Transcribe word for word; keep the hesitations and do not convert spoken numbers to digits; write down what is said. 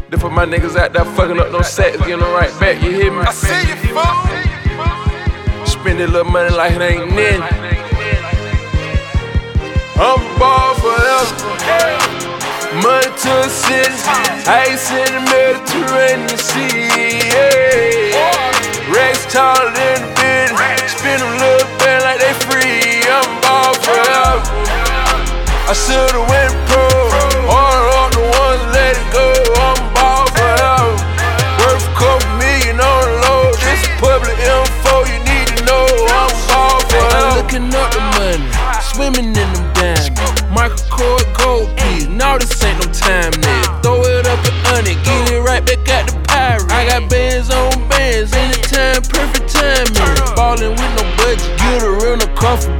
Then for my niggas out there fucking up no sacks, getting them right back, you hear me? I see you, fool. Spend that little money like it ain't nothing. I'm ball forever. Money to the city, ice in the Mediterranean Sea. Yeah. Racks taller than the bid, spin them little band like they free. I'm ball forever. I should've went pro, order up the ones let it go. I'm ball forever. Worth a couple million on the low. This is public info you need to know. I'm ball forever. I'm looking up the money, swimming in them diamonds. Michael Kors gold piece, now this ain't no time nigga. Throw it up and on it, get it right back at the pirate. I got bands on bands, anytime, perfect timing. Ballin' with no budget, get a rental car for